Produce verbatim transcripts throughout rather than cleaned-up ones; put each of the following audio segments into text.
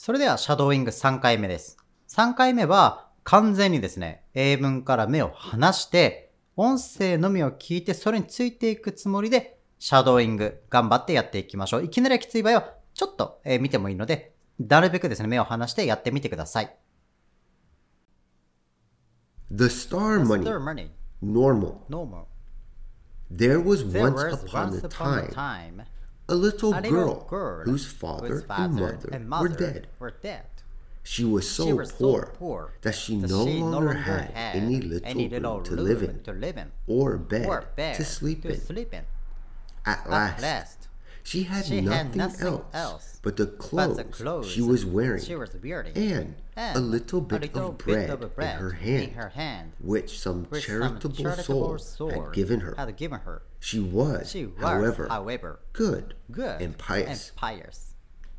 それではシャドーイングさんかいめです。さんかいめは完全にですね、英文から目を離して、音声のみを聞いてそれについていくつもりで、シャドーイング頑張ってやっていきましょう。いきなりきつい場合はちょっと、えー見てもいいので、なるべくですね、目を離してやってみてください。 The star money. Star money. Normal. Normal. There was There once was upon once a upon a time time a little a little girl girl whose father whose and father mother and were mother dead. were dead. She was so She was so poor poor that she that no she no longer longer had had any little any little room to live room in to live in or bed or bed to sleep to in. sleep in. At At last, last, she had she had nothing nothing else else but the but clothes, the clothes she was wearing she was wearing and, and a little a bit little of bit bread, of bread in her in hand, her hand, which some which some charitable charitable soul had soul given her. had given her. She was, She was, however, however, good, good and pious. and pious.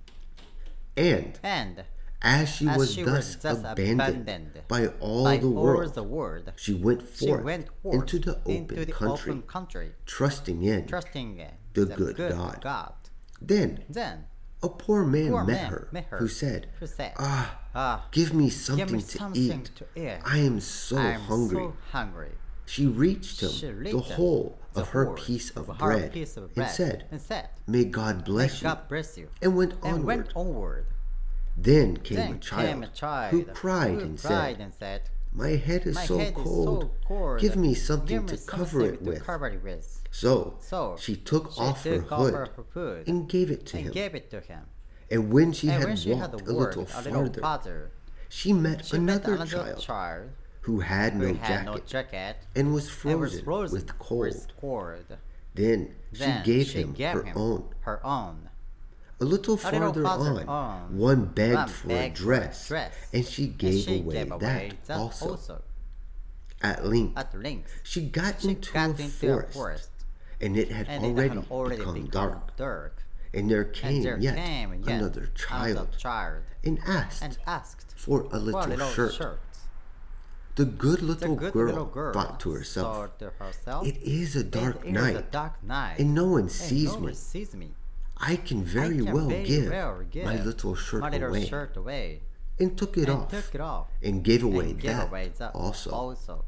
And And as she as was she thus was thus abandoned, abandoned by all by the all world, the world, she went she forth, went forth into the open into the country, open country, trusting in trusting in the the good good God. God. Then Then a poor man, poor met, man her, met her, who said, who said, Ah, Ah, give me give something me to something eat. to eat. I am so I am hungry. so hungry. She reached him She the reached him whole the of her whole piece of of her bread, piece of and bread said, and said, May God May bless you, God bless you, and went and onward. went onward. Then came Then a child, came a child who cried who and cried said, and said, My head is My so head cold. is so cold. Give me something Give me to cover something it to with. cover it with. So, So she took she off her took off hood her hood and gave it to and him. gave it to him. And when she And had when she had walked walked a little a little farther, farther, she met she met another another child child who had who no had no jacket jacket and was and was frozen frozen with cold. with cold. Then she Then gave she him gave her him own. her own. A little A little farther farther on, on, one begged one for a begged for a dress, dress, and she and gave she away gave that away that also. also. At length, At length, she got she into, got a, into forest, a forest, and it had and already, it had already become, become dark. dark. And there And came there yet came yet another child, another child and asked and asked for a for a little little shirt. shirt. The good The little, good girl, little girl thought to herself, thought to herself, It is a dark it is night, a dark night, and no one and sees no me. one sees me. I can very I can well very give well give my little shirt my little away, shirt away, and took it and off, took it off, and gave away and gave that away that also. also.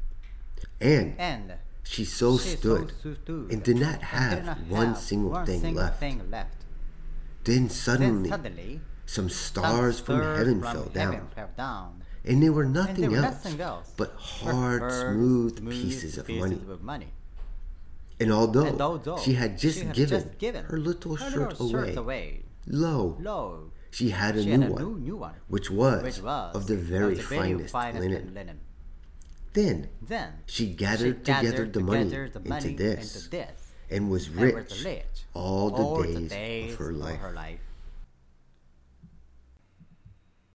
And And she so she stood, so stood and did not and have did not one have single one thing single left. thing left. Then Then suddenly, suddenly, some some stars from stars heaven from fell heaven down, fell down, and they were and they nothing were else nothing else but but hard, hard, smooth smooth pieces of pieces money. of money. And although, And although she had just, she had given, just given her little her shirt, little away, shirt away, lo, lo, she had a she new had a one, new, new one, which was, which was of the very of the very finest, finest linen. linen. Then Then she she gathered, gathered together the money, together the money into this, into this, and was and was rich rich all the all days, the days of her life. Of her life.